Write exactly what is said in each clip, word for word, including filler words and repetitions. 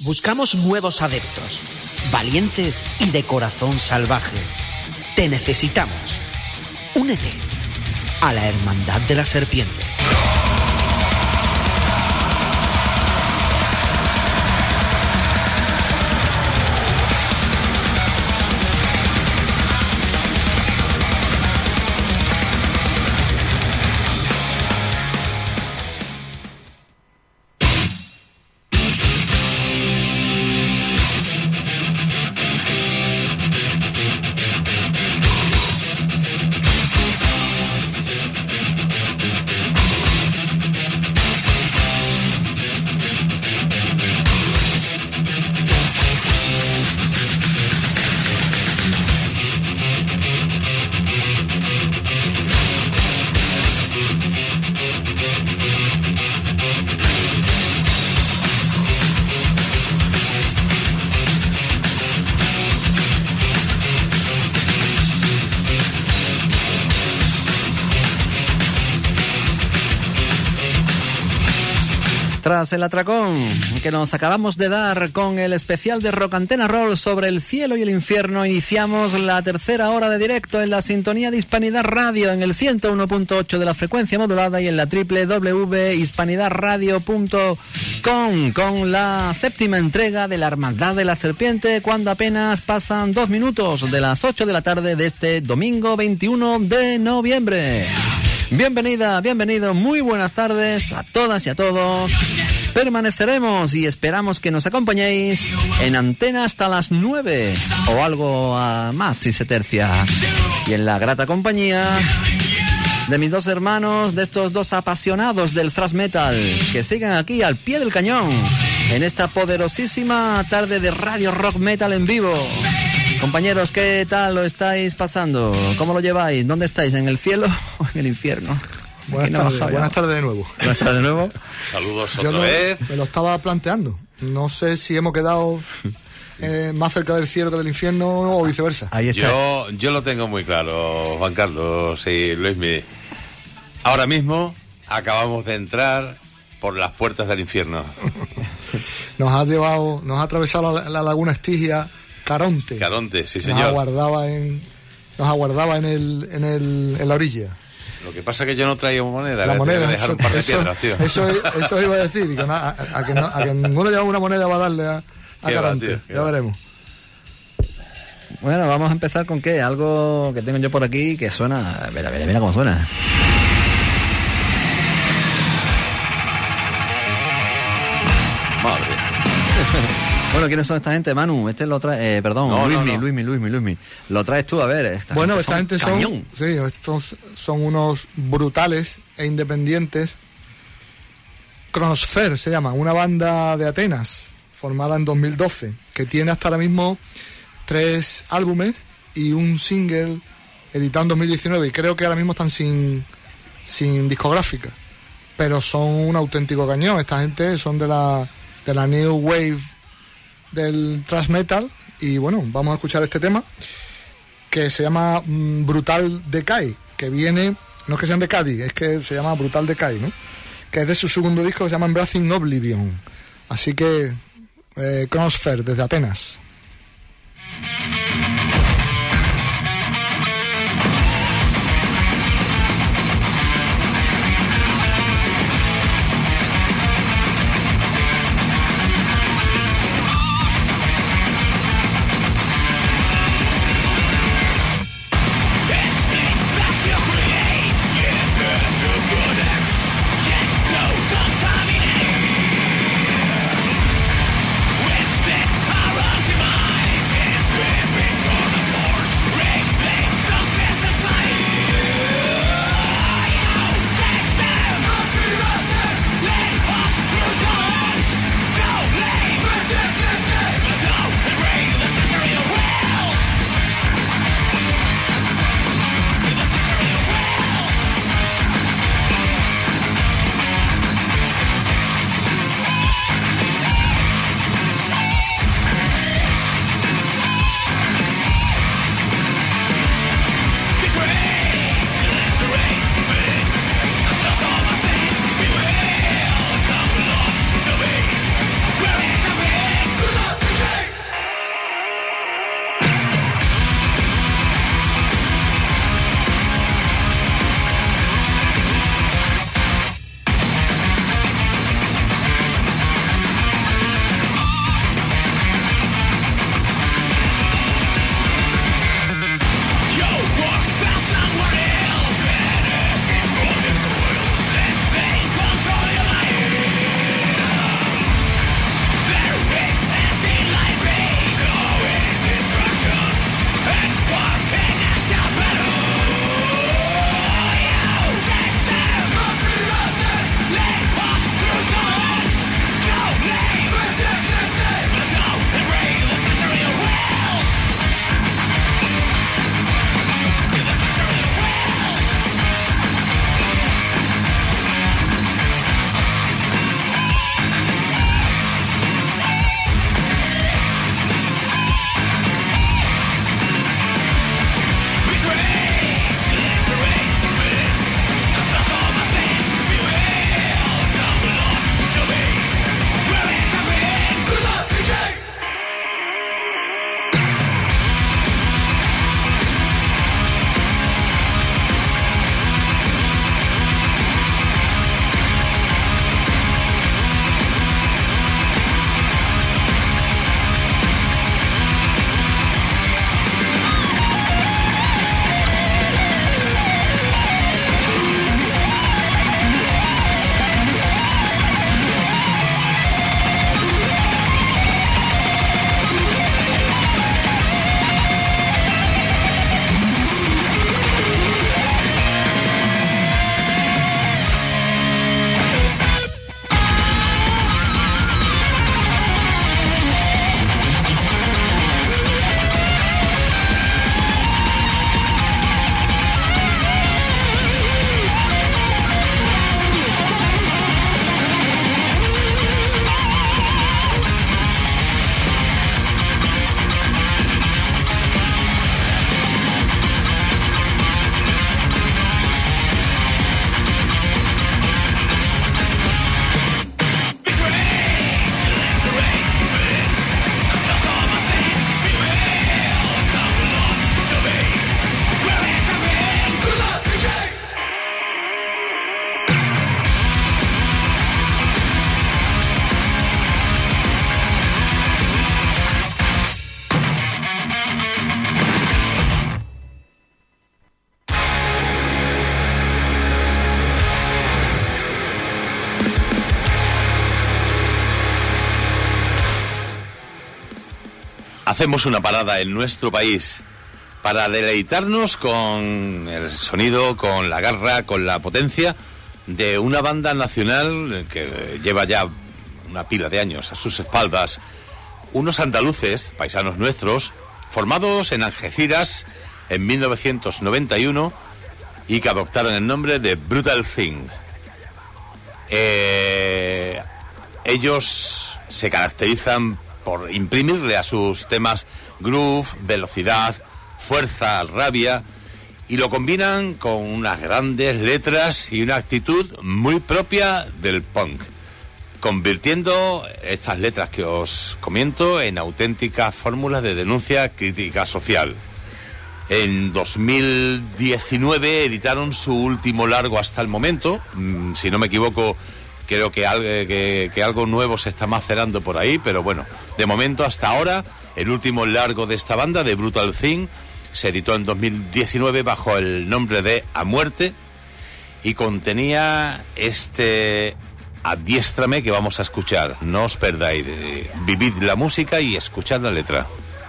Buscamos nuevos adeptos, valientes y de corazón salvaje. Te necesitamos. Únete a la Hermandad de la Serpiente. Tras el atracón que nos acabamos de dar con el especial de Rock Antena Roll sobre el cielo y el infierno, iniciamos la tercera hora de directo en la sintonía de Hispanidad Radio en el ciento uno punto ocho de la frecuencia modulada y en la doble u doble u doble u punto hispanidad radio punto com con la séptima entrega de la Hermandad de la Serpiente, cuando apenas pasan dos minutos de las ocho de la tarde de este domingo veintiuno de noviembre. Bienvenida, bienvenido, muy buenas tardes a todas y a todos. Permaneceremos y esperamos que nos acompañéis en antena hasta las nueve o algo más si se tercia. Y en la grata compañía de mis dos hermanos, de estos dos apasionados del thrash metal, que sigan aquí al pie del cañón en esta poderosísima tarde de Radio Rock Metal en vivo. Compañeros, ¿qué tal lo estáis pasando? ¿Cómo lo lleváis? ¿Dónde estáis? ¿En el cielo o en el infierno? Buenas, no tardes, buenas tardes de nuevo. Buenas tardes de nuevo. Saludos Yo otra no, vez. Me lo estaba planteando. No sé si hemos quedado eh, más cerca del cielo que del infierno o viceversa. Ahí está. Yo, yo lo tengo muy claro, Juan Carlos y Luismi. Ahora mismo acabamos de entrar por las puertas del infierno. Nos ha llevado, nos ha atravesado la, la laguna Estigia. Caronte. Caronte, sí señor. Nos aguardaba en, nos aguardaba en el, en el, en la orilla. Lo que pasa es que yo no traía moneda. La moneda, dejar eso, un par de eso, piedras, tío. Eso, eso iba a decir. Que a, a, que no, a que ninguno lleva una moneda va a darle a, a Caronte. Va, tío, ya va. Veremos. Bueno, vamos a empezar con qué. Algo que tengo yo por aquí que suena. Mira, mira, mira cómo suena. Madre. Bueno, ¿quiénes son esta gente, Manu? Este lo trae, eh, perdón, no, Luismi, no, no. Luismi, Luismi, Luismi. Lo traes tú, a ver. Esta bueno, gente esta son gente son, cañón. sí, estos son unos brutales e independientes. Cronosfer se llama, una banda de Atenas, formada en dos mil doce, que tiene hasta ahora mismo tres álbumes y un single editado en dos mil diecinueve, y creo que ahora mismo están sin, sin discográfica, pero son un auténtico cañón. Esta gente son de la, de la New Wave del thrash metal, y bueno, vamos a escuchar este tema que se llama mm, Brutal Decay, que viene, no es que sean de Cádiz, es que se llama Brutal Decay, ¿no? Que es de su segundo disco, que se llama Embracing Oblivion. Así que eh, Cronosfer desde Atenas. With this power to my hacemos una parada en nuestro país para deleitarnos con el sonido, con la garra, con la potencia de una banda nacional que lleva ya una pila de años a sus espaldas. Unos andaluces, paisanos nuestros, formados en Algeciras en mil novecientos noventa y uno y que adoptaron el nombre de Brutal Thing. Eh, ellos se caracterizan por imprimirle a sus temas groove, velocidad, fuerza, rabia, y lo combinan con unas grandes letras y una actitud muy propia del punk, convirtiendo estas letras que os comento en auténticas fórmulas de denuncia crítica social. En dos mil diecinueve editaron su último largo hasta el momento, si no me equivoco. Creo que algo, que, que algo nuevo se está macerando por ahí, pero bueno, de momento hasta ahora, el último largo de esta banda, de Brutal Thing, se editó en dos mil diecinueve bajo el nombre de A Muerte y contenía este Adiéstrame que vamos a escuchar. No os perdáis, eh, vivid la música y escuchad la letra.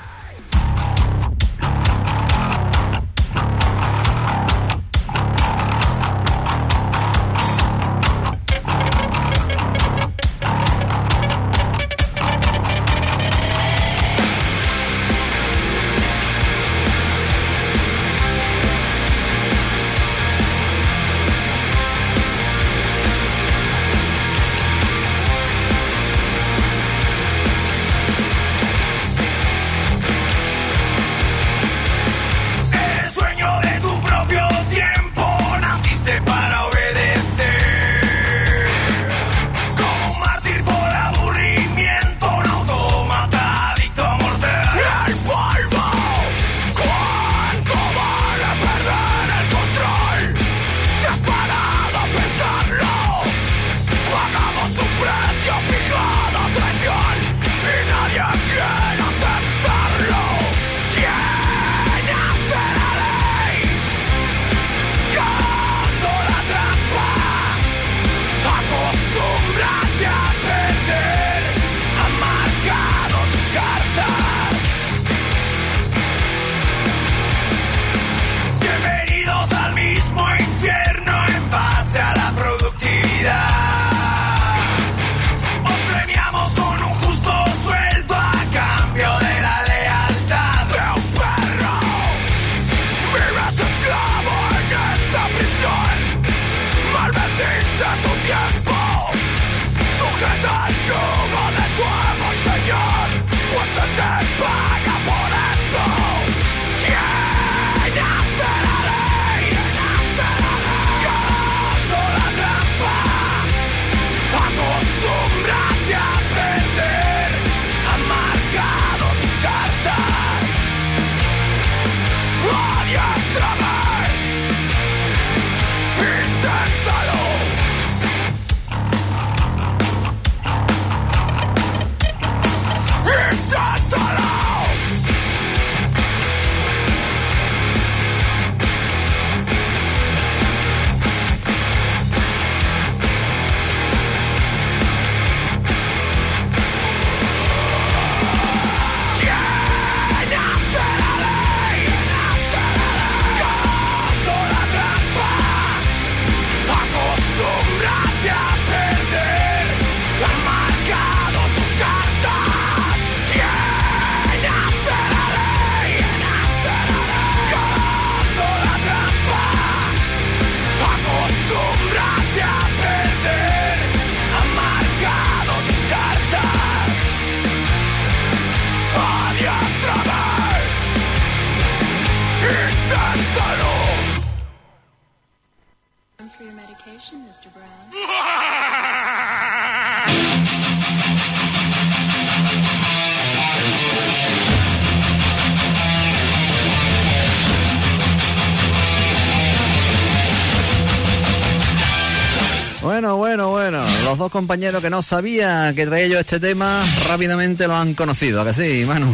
Bueno, bueno, bueno, los dos compañeros que no sabían que traía yo este tema, rápidamente lo han conocido, ¿a que sí, Manu?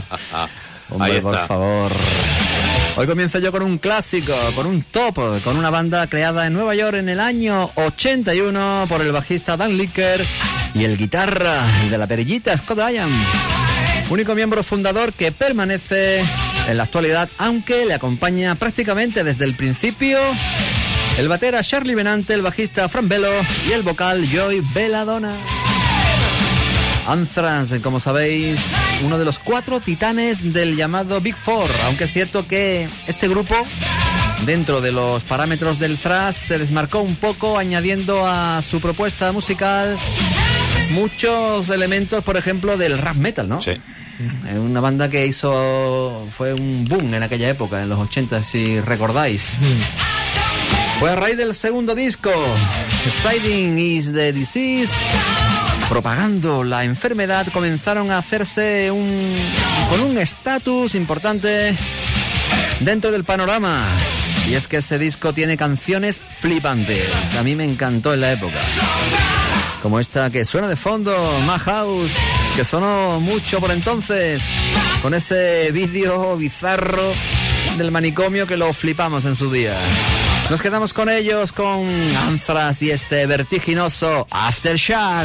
Hombre, por favor. Hoy comienzo yo con un clásico, con un top, con una banda creada en Nueva York en el año ochenta y uno por el bajista Dan Licker y el guitarra, el de la perillita, Scott Ian. único miembro fundador que permanece en la actualidad, aunque le acompaña prácticamente desde el principio el batera Charlie Benante, el bajista Fran Bello y el vocal Joey Belladonna. Anthrax, como sabéis, uno de los cuatro titanes del llamado Big Four, aunque es cierto que este grupo, dentro de los parámetros del thrash, se desmarcó un poco añadiendo a su propuesta musical muchos elementos, por ejemplo, del rap metal, ¿no? Sí. Una banda que hizo, fue un boom en aquella época, en los ochenta, si recordáis. Fue a raíz del segundo disco, Spreading is the Disease, propagando la enfermedad, comenzaron a hacerse un con un estatus importante dentro del panorama. Y es que ese disco tiene canciones flipantes. A mí me encantó en la época. Como esta que suena de fondo, Madhouse, que sonó mucho por entonces, con ese vídeo bizarro del manicomio que lo flipamos en su día. Nos quedamos con ellos, con Anthrax y este vertiginoso Aftershock.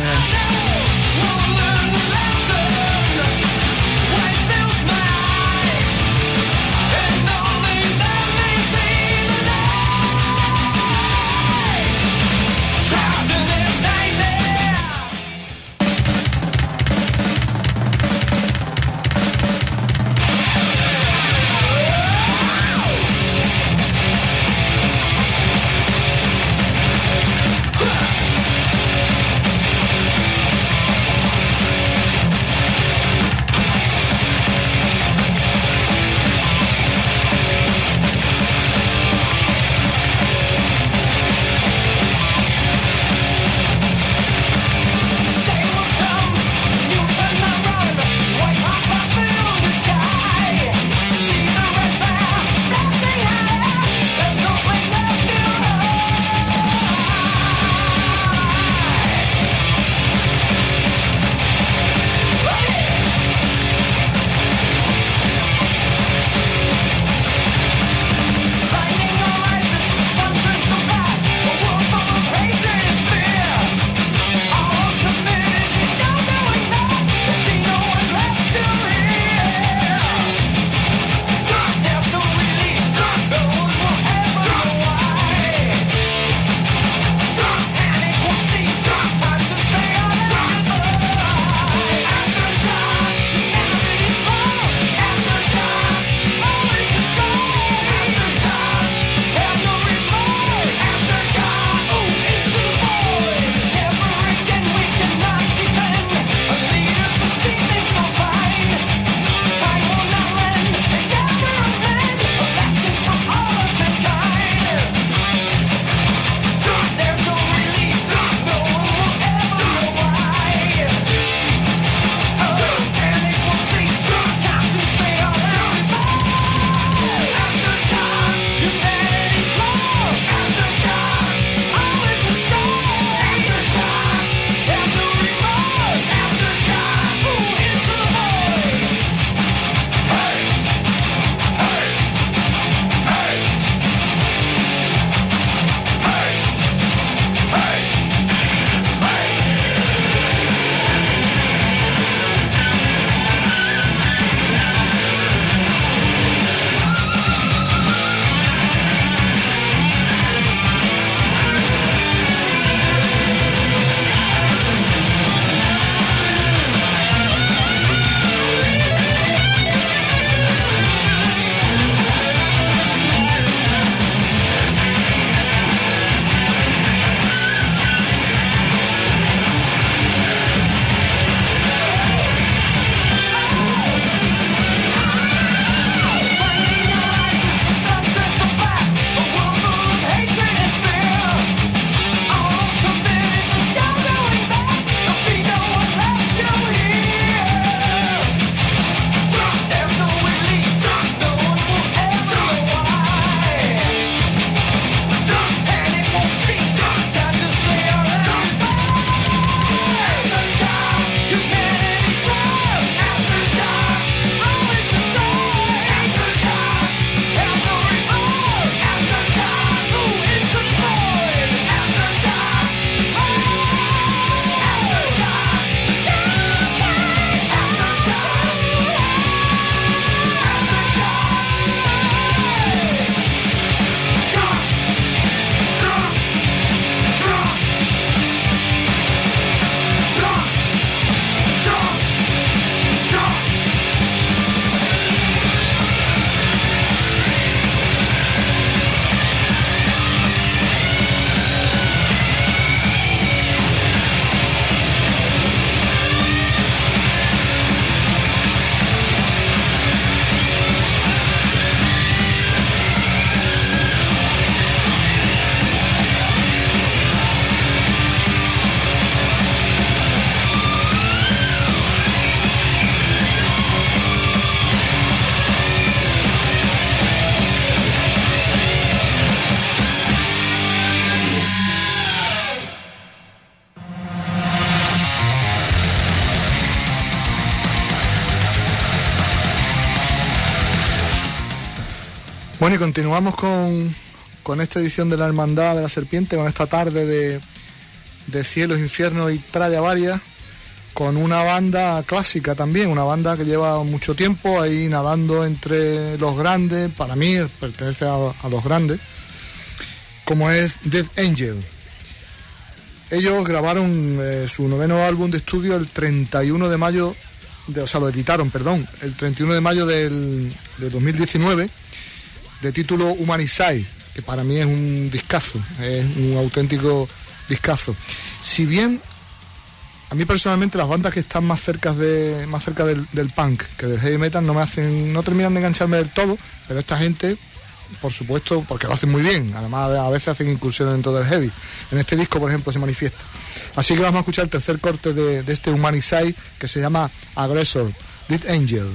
Bueno, y continuamos con, con esta edición de la Hermandad de la Serpiente, con esta tarde de, de Cielos, Infiernos y Tralla Varias, con una banda clásica también, una banda que lleva mucho tiempo ahí nadando entre los grandes, para mí pertenece a, a los grandes, como es Death Angel. Ellos grabaron eh, su noveno álbum de estudio el treinta y uno de mayo, de, o sea, lo editaron, perdón, el treinta y uno de mayo del, de dos mil diecinueve, de título Humanicide, que para mí es un discazo, es un auténtico discazo. Si bien a mí personalmente las bandas que están más cerca de más cerca del, del punk que del heavy metal no me hacen, no terminan de engancharme del todo, pero esta gente, por supuesto, porque lo hacen muy bien, además a veces hacen incursiones dentro del heavy. En este disco, por ejemplo, se manifiesta. Así que vamos a escuchar el tercer corte de, de este Humanicide, que se llama Aggressor, Death Angel.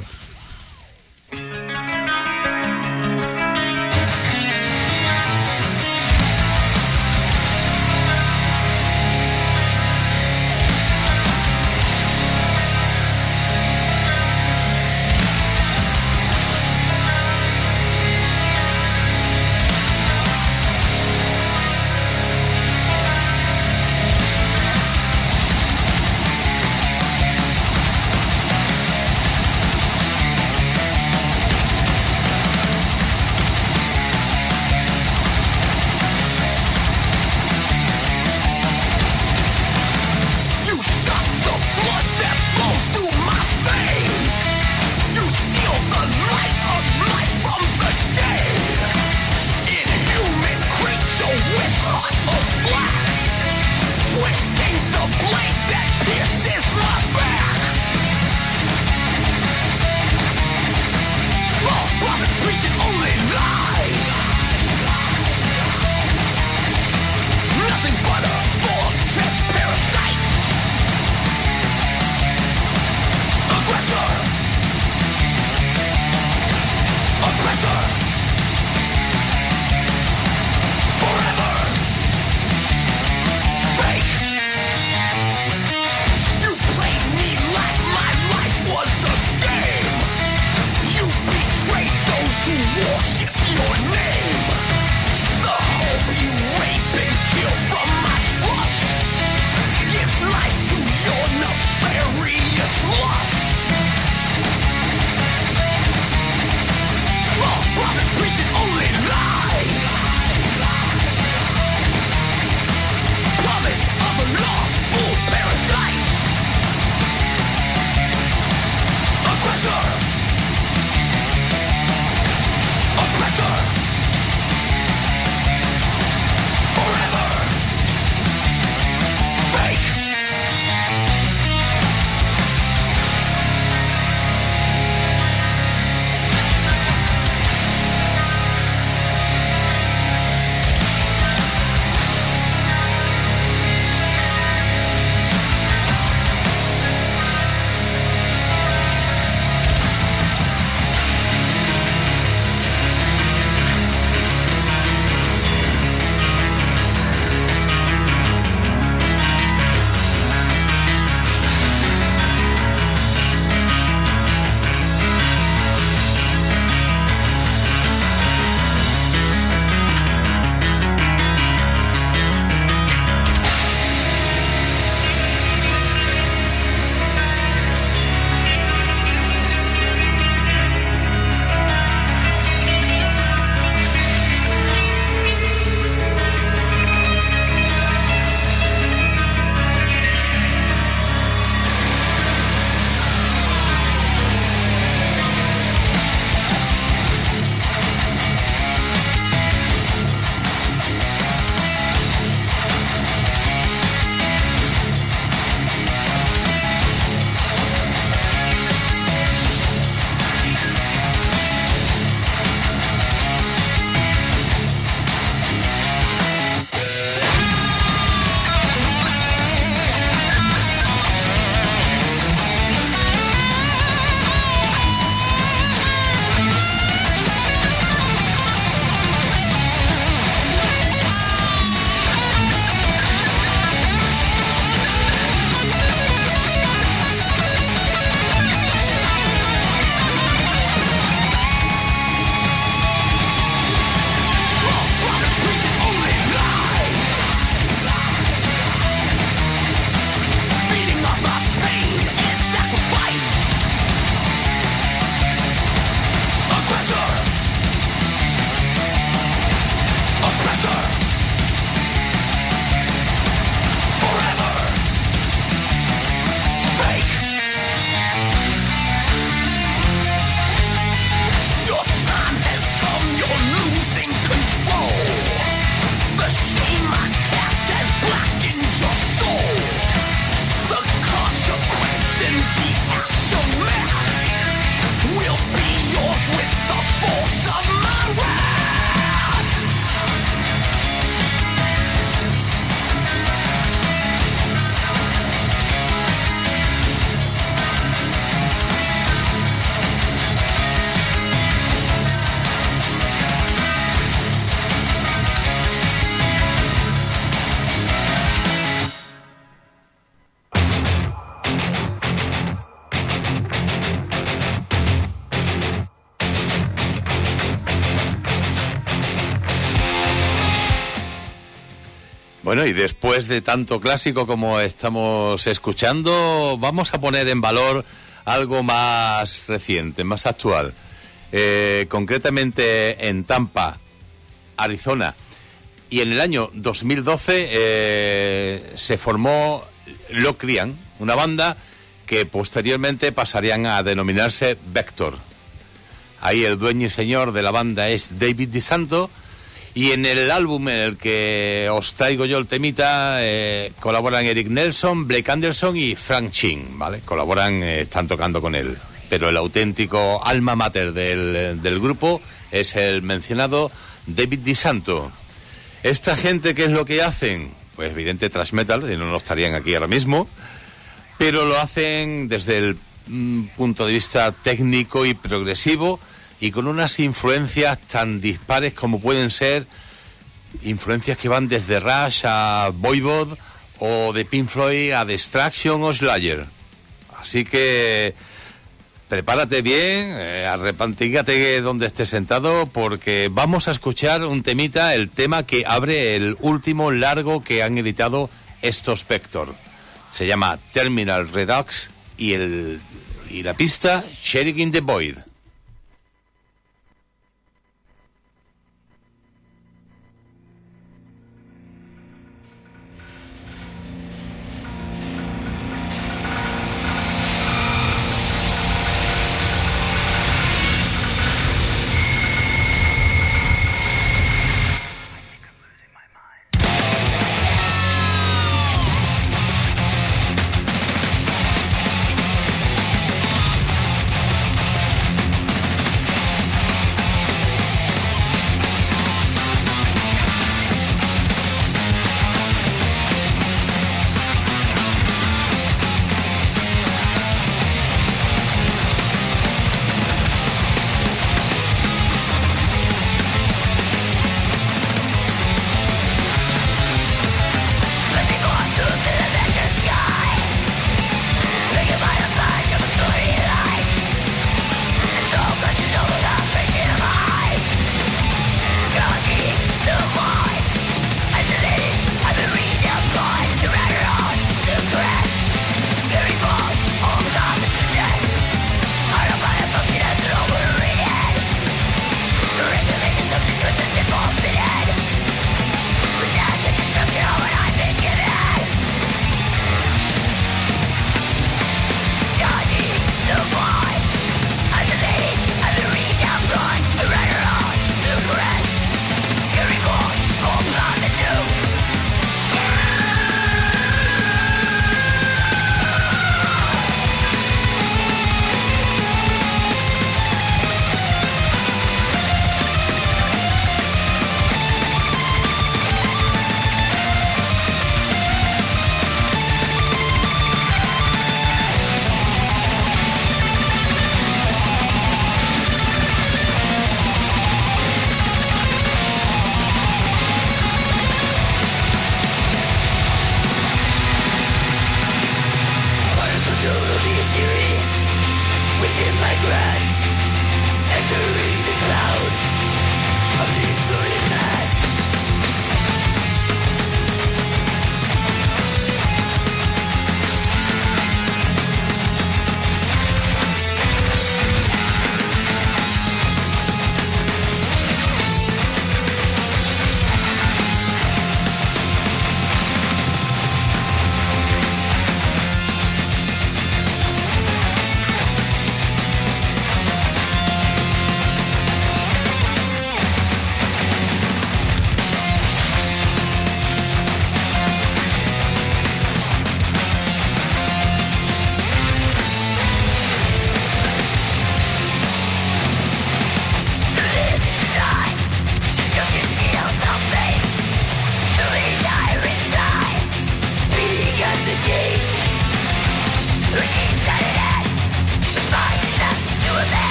Bueno, y después de tanto clásico como estamos escuchando, vamos a poner en valor algo más reciente, más actual. Eh, concretamente en Tampa, Arizona. Y en el año dos mil doce eh, se formó Locrian, una banda que posteriormente pasarían a denominarse Vector. Ahí el dueño y señor de la banda es David DiSanto. Y en el álbum en el que os traigo yo el temita, eh, colaboran Eric Nelson, Blake Anderson y Frank Chin, ¿vale? Colaboran, eh, están tocando con él. Pero el auténtico alma mater del, del grupo es el mencionado David DiSanto. ¿Esta gente qué es lo que hacen? Pues evidente thrash metal, si no, no estarían aquí ahora mismo. Pero lo hacen desde el mm, punto de vista técnico y progresivo, y con unas influencias tan dispares como pueden ser influencias que van desde Rush a Voivod, o de Pink Floyd a Destruction o Slayer. Así que prepárate bien, eh, arrepantígate donde estés sentado, porque vamos a escuchar un temita, el tema que abre el último largo que han editado estos Vector. Se llama Terminal Redux y, el, y la pista Sharing in the Void.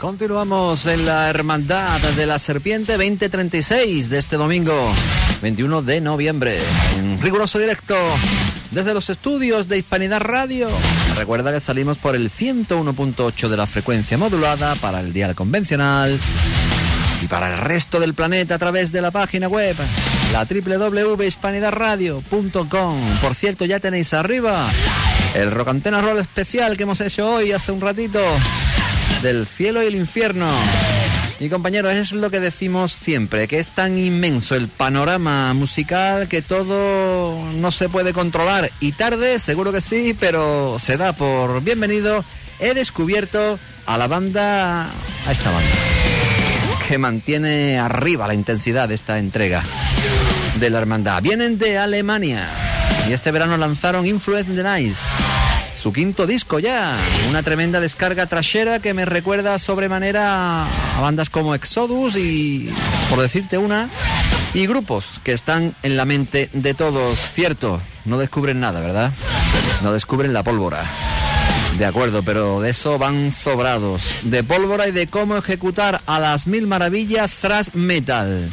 Continuamos en la Hermandad de la Serpiente veinte treinta y seis de este domingo veintiuno de noviembre, en riguroso directo desde los estudios de Hispanidad Radio. Recuerda que salimos por el ciento uno punto ocho de la frecuencia modulada para el dial convencional y para el resto del planeta a través de la página web, la doble u doble u doble u punto hispanidad radio punto com. Por cierto, ya tenéis arriba el Rocantena Roll especial que hemos hecho hoy hace un ratito, del cielo y el infierno. Y compañeros, es lo que decimos siempre, que es tan inmenso el panorama musical que todo no se puede controlar. Y tarde, seguro que sí, pero se da por bienvenido. He descubierto a la banda, a esta banda, que mantiene arriba la intensidad de esta entrega de la hermandad. Vienen de Alemania y este verano lanzaron Influence the Nice, su quinto disco ya, una tremenda descarga trashera que me recuerda sobremanera a bandas como Exodus y, por decirte una, y grupos que están en la mente de todos. Cierto, no descubren nada, ¿verdad? No descubren la pólvora. De acuerdo, pero de eso van sobrados, de pólvora y de cómo ejecutar a las mil maravillas thrash metal.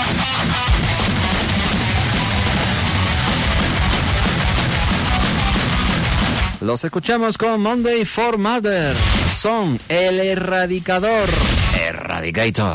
Los escuchamos con Monday for Murder. Son el Erradicador. Eradicator.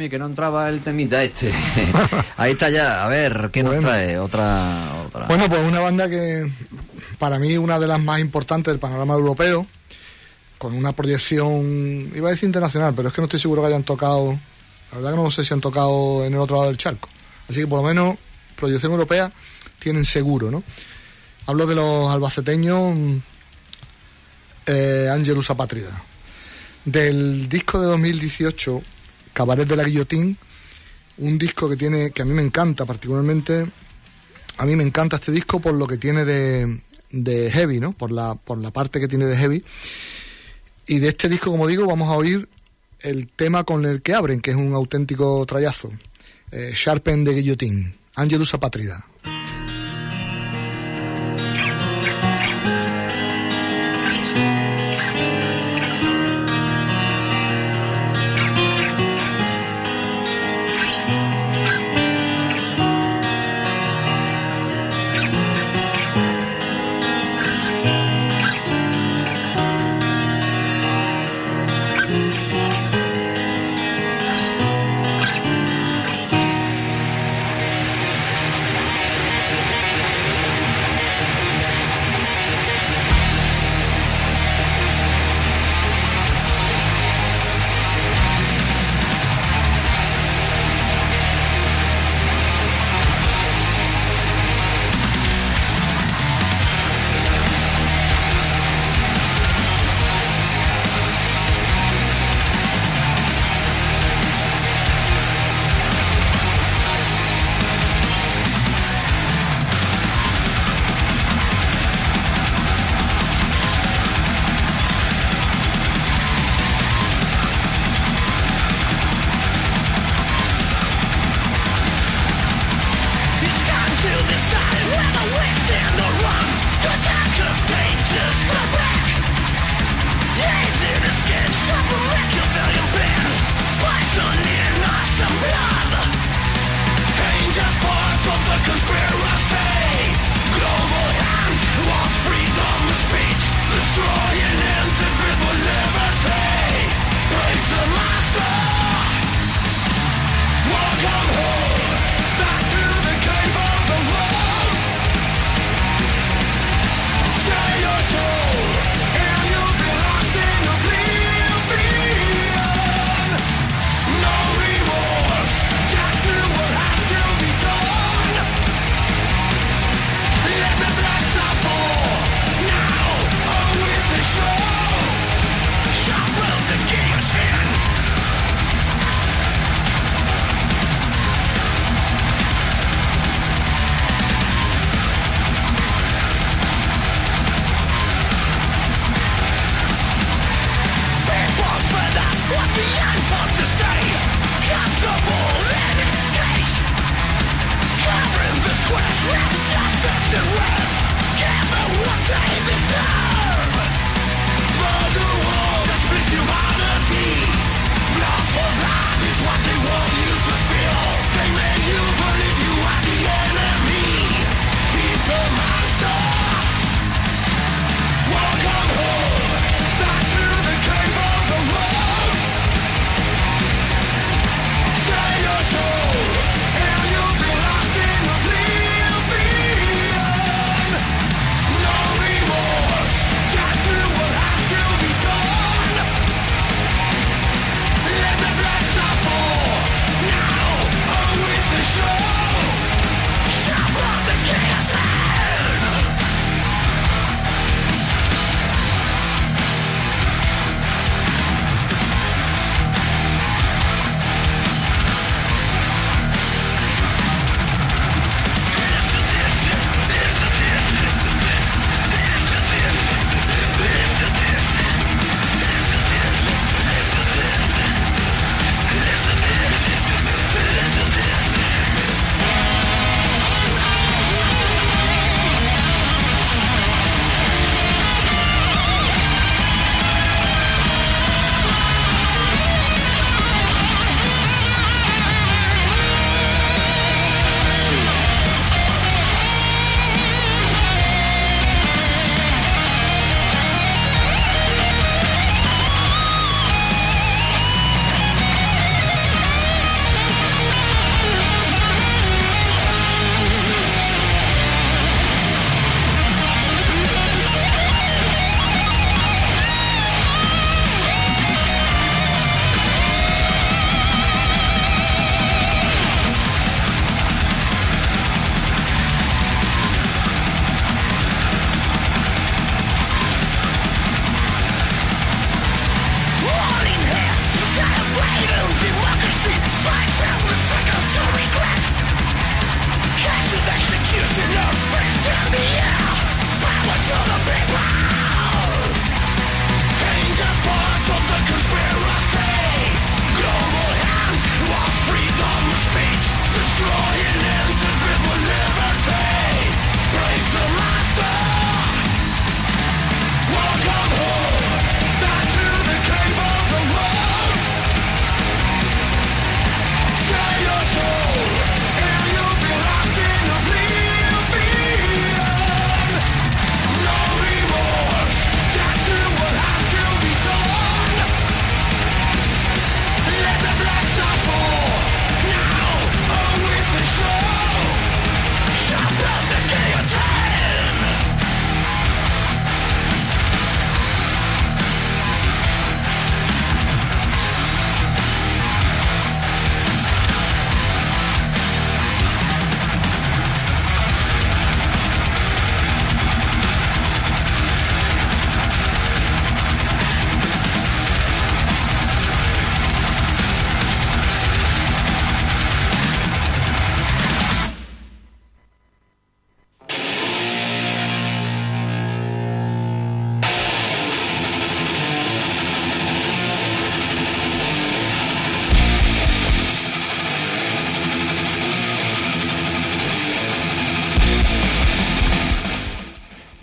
que no entraba el temita este. Ahí está ya. A ver, ¿qué bueno. nos trae? Otra, otra. Bueno, pues una banda que para mí es una de las más importantes del panorama europeo, con una proyección, iba a decir internacional, pero es que no estoy seguro que hayan tocado, la verdad que no sé si han tocado en el otro lado del charco. Así que por lo menos proyección europea tienen seguro, ¿no? Hablo de los albaceteños eh, Angelus Apátrida. Del disco de dos mil dieciocho, Cabaret de la Guillotín, un disco que tiene, que a mí me encanta particularmente, a mí me encanta este disco por lo que tiene de, de heavy, ¿no? Por la, por la parte que tiene de heavy. Y de este disco, como digo, vamos a oír el tema con el que abren, que es un auténtico trayazo. Eh, Sharpen de Guillotine, Angelus Apátrida. Just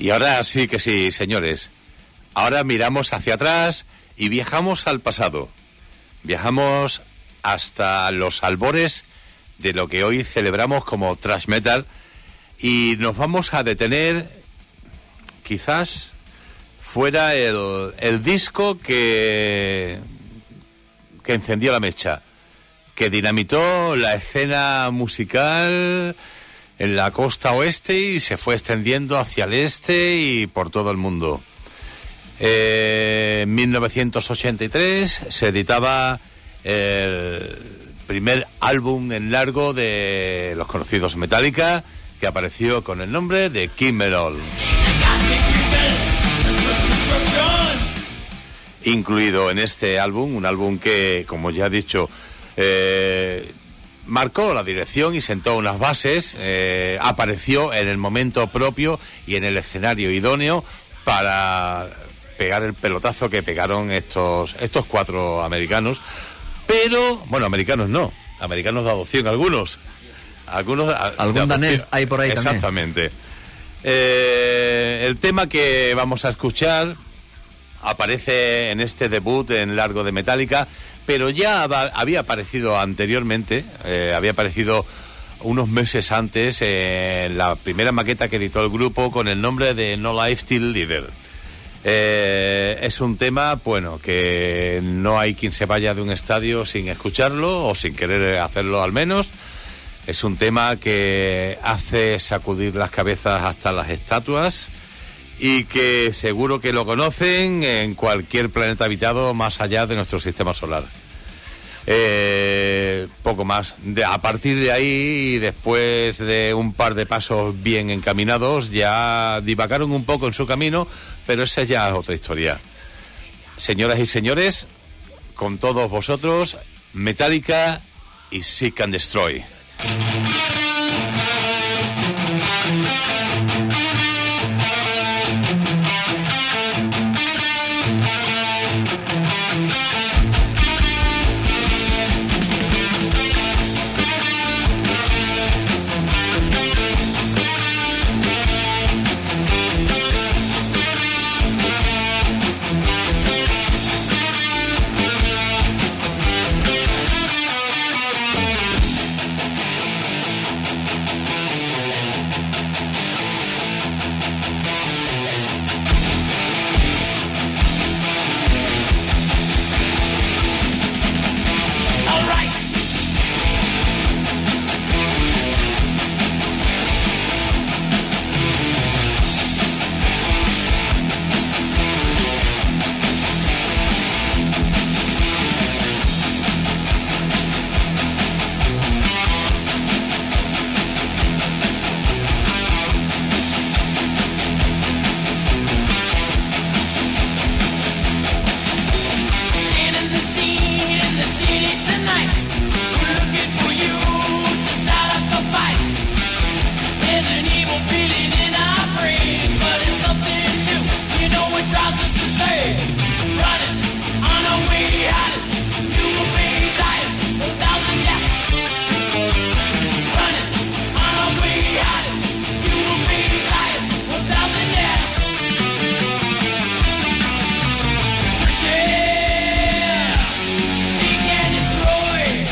Y ahora sí que sí, señores. Ahora miramos hacia atrás y viajamos al pasado. Viajamos hasta los albores de lo que hoy celebramos como thrash metal y nos vamos a detener, quizás fuera el, el disco que, que encendió la mecha, que dinamitó la escena musical en la costa oeste y se fue extendiendo hacia el este y por todo el mundo. Eh, en mil novecientos ochenta y tres se editaba el primer álbum en largo de los conocidos Metallica, que apareció con el nombre de Kill 'Em All. Incluido en este álbum, un álbum que, como ya he dicho, eh, marcó la dirección y sentó unas bases, eh, apareció en el momento propio y en el escenario idóneo para pegar el pelotazo que pegaron estos estos cuatro americanos, pero, bueno, americanos no, americanos de adopción algunos, algunos algún danés hay por ahí también. Exactamente. Eh, el tema que vamos a escuchar aparece en este debut en largo de Metallica, pero ya había aparecido anteriormente, eh, había aparecido unos meses antes en la primera maqueta que editó el grupo con el nombre de No Life Till Leader. Eh, es un tema, bueno, que no hay quien se vaya de un estadio sin escucharlo o sin querer hacerlo al menos. Es un tema que hace sacudir las cabezas hasta las estatuas y que seguro que lo conocen en cualquier planeta habitado más allá de nuestro sistema solar. Eh, poco más. De, a partir de ahí, y después de un par de pasos bien encaminados, ya divagaron un poco en su camino, pero esa ya es otra historia. Señoras y señores, con todos vosotros, Metallica y Seek and Destroy. Seek and destroy.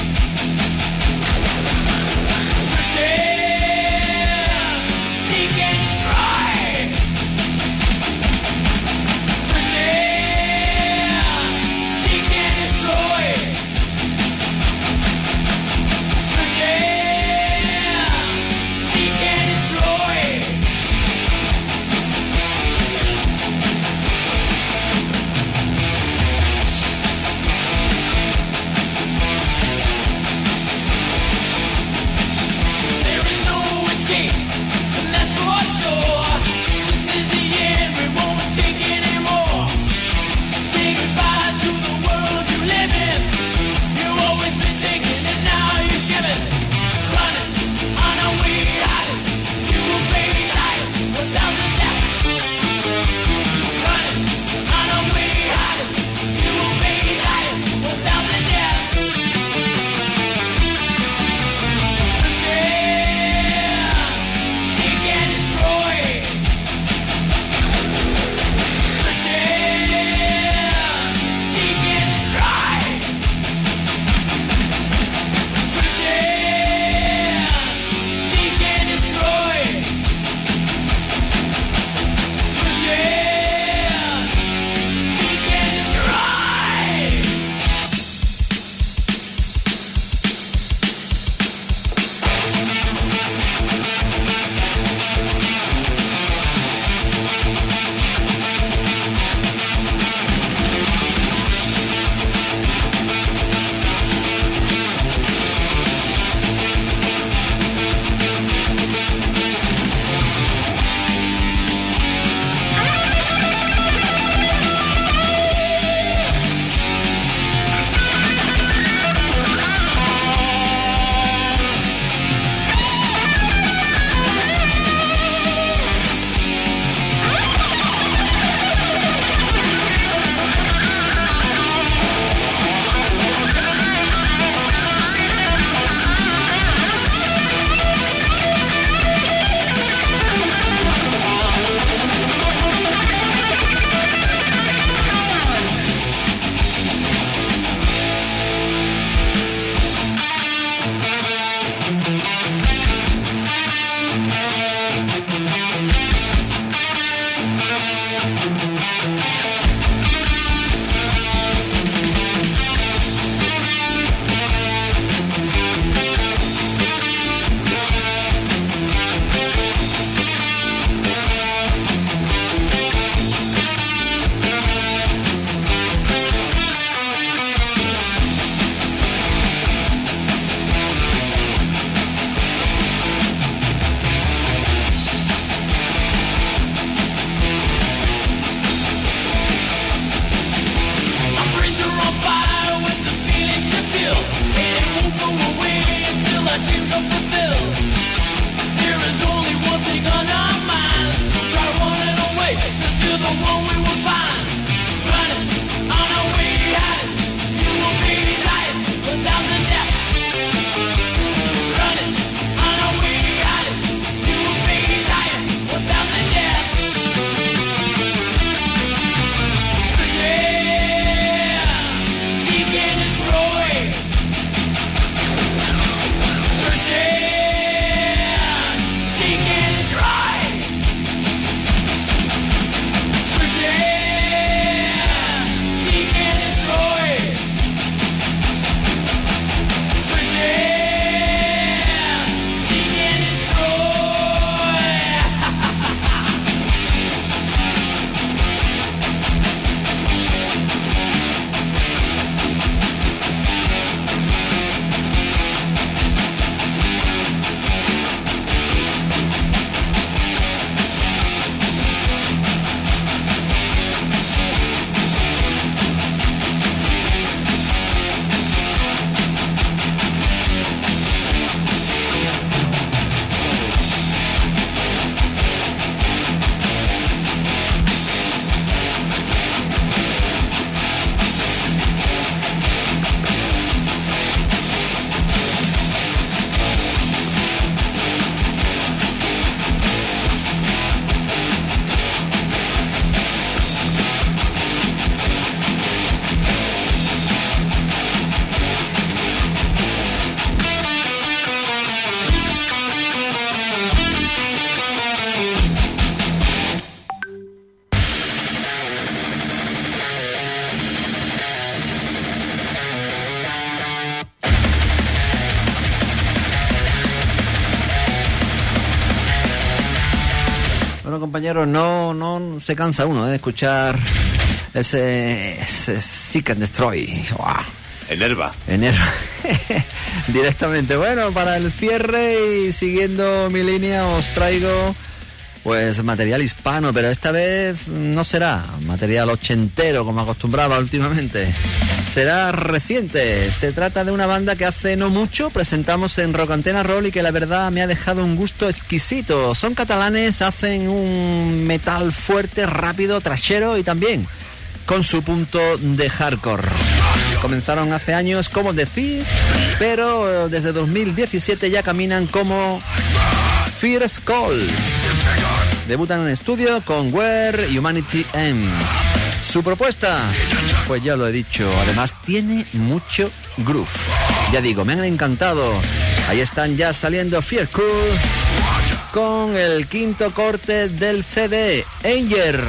compañeros, no, no se cansa uno de escuchar ese, ese Seek and Destroy. ¡Wow! Enerva. Enerva. Directamente. Bueno, para el cierre y siguiendo mi línea os traigo pues material hispano, pero esta vez no será material ochentero como acostumbraba últimamente. Será reciente. Se trata de una banda que hace no mucho presentamos en Rock Antena Roll y que la verdad me ha dejado un gusto exquisito. Son catalanes, hacen un metal fuerte, rápido, trashero y también con su punto de hardcore. Comenzaron hace años como The Thief, pero desde dos mil diecisiete ya caminan como Fierce Call. Debutan en estudio con Where Humanity Ends. Su propuesta, pues ya lo he dicho, además tiene mucho groove. Ya digo, me han encantado. Ahí están ya saliendo Fear Cool con el quinto corte del C D, Anger.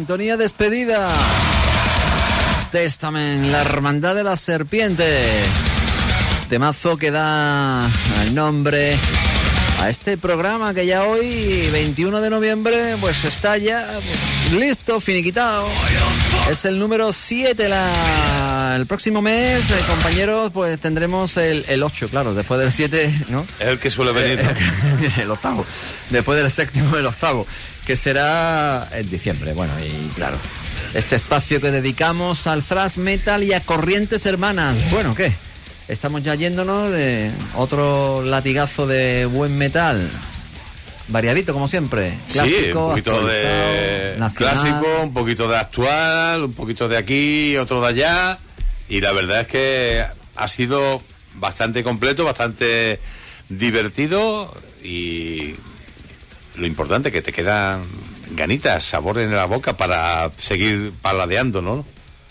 sintonía despedida. Testament, la hermandad de la serpiente. Temazo que da el nombre a este programa que ya hoy, veintiuno de noviembre, pues está ya pues, listo, finiquitado. Es el número siete. La... El próximo mes, eh, compañeros, pues tendremos el, el ocho, claro, después del siete, ¿no? Es el que suele venir, ¿no? El octavo. Después del séptimo, el octavo, que será en diciembre. Bueno, y claro, este espacio que dedicamos al thrash metal y a corrientes hermanas. Bueno, ¿qué? Estamos ya yéndonos de otro latigazo de buen metal. Variadito, como siempre. Clásico, sí, un poquito de nacional. Clásico, un poquito de actual, un poquito de aquí, otro de allá. Y la verdad es que ha sido bastante completo, bastante divertido. Y lo importante es que te quedan ganitas, sabor en la boca para seguir paladeando, ¿no?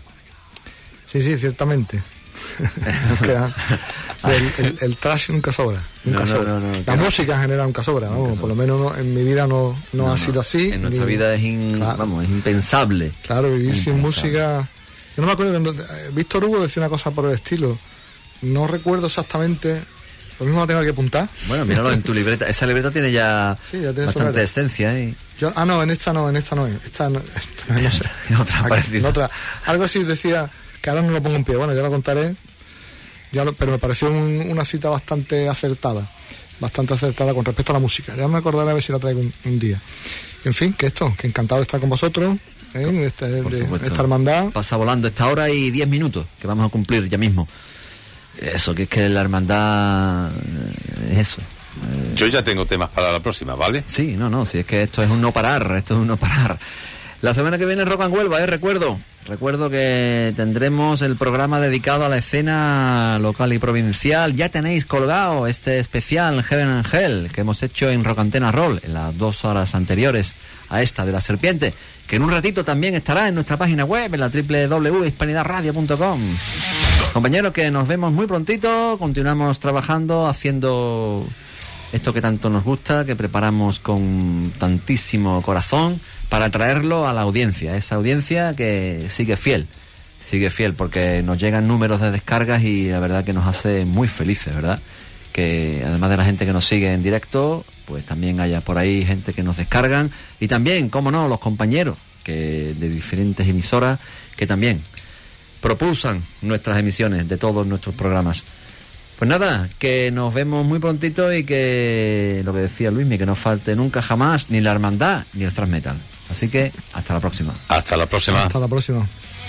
Sí, sí, ciertamente. Queda, el, el, el trash nunca sobra, nunca no, no, sobra. No, no, la no, música en general nunca sobra, nunca ¿no? sobra. Por lo menos no, en mi vida no, no, no ha sido así. En nuestra ni, vida es, in, claro, vamos, es impensable. Claro, vivir impensable. sin música. Yo no me acuerdo, cuando, Víctor Hugo decía una cosa por el estilo. No recuerdo exactamente. Lo mismo lo tengo que apuntar. Bueno, míralo en tu libreta. Esa libreta tiene ya, sí, ya tiene bastante esencia. ¿eh? Yo, ah, no, en esta no, en esta no es. Esta no, esta, no sé. En otra, Aquí, en otra. Algo así decía, que ahora no lo pongo en pie. Bueno, ya lo contaré. Ya lo, pero me pareció un, una cita bastante acertada. Bastante acertada con respecto a la música. Ya me acordaré a ver si la traigo un, un día. En fin, que esto, que encantado de estar con vosotros. ¿eh? Este, de, de esta hermandad. Pasa volando esta hora y diez minutos que vamos a cumplir ya mismo. Eso, que es que la hermandad es eso. Eh, Yo ya tengo temas para la próxima, ¿vale? Sí, no, no, si es que esto es un no parar, esto es un no parar. La semana que viene Rock and Huelva, ¿eh? Recuerdo. Recuerdo que tendremos el programa dedicado a la escena local y provincial. Ya tenéis colgado este especial Heaven and Hell que hemos hecho en Rock Antena Roll en las dos horas anteriores a esta de la serpiente, que en un ratito también estará en nuestra página web, en la doble u doble u doble u punto hispanidad radio punto com. Compañeros, que nos vemos muy prontito. Continuamos trabajando, haciendo esto que tanto nos gusta, que preparamos con tantísimo corazón para traerlo a la audiencia, esa audiencia que sigue fiel, sigue fiel porque nos llegan números de descargas y la verdad que nos hace muy felices, ¿verdad? Que además de la gente que nos sigue en directo, pues también haya por ahí gente que nos descargan y también, cómo no, los compañeros que de diferentes emisoras que también propulsan nuestras emisiones de todos nuestros programas. Pues nada, que nos vemos muy prontito y que, lo que decía Luismi, que no falte nunca jamás ni la hermandad ni el thrash metal. Así que, hasta la próxima. Hasta la próxima. Hasta la próxima.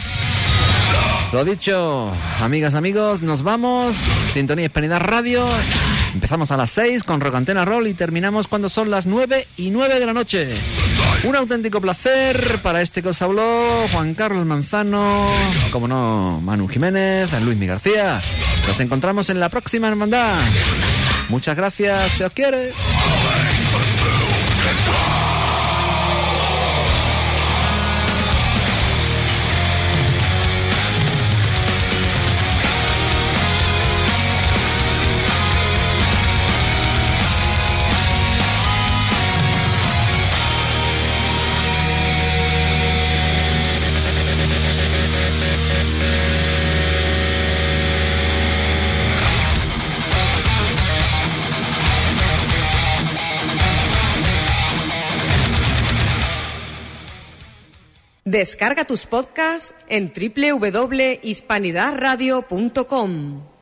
Lo dicho, amigas, amigos, nos vamos. Sintonía Hispanidad Radio. Empezamos a las seis con Rock Antena Roll y terminamos cuando son las nueve y nueve de la noche. Un auténtico placer para este que os habló, Juan Carlos Manzano, como no, Manu Jiménez, Luismi García. Nos encontramos en la próxima hermandad. Muchas gracias, se os quiere. Descarga tus podcasts en doble u doble u doble u punto hispanidad radio punto com.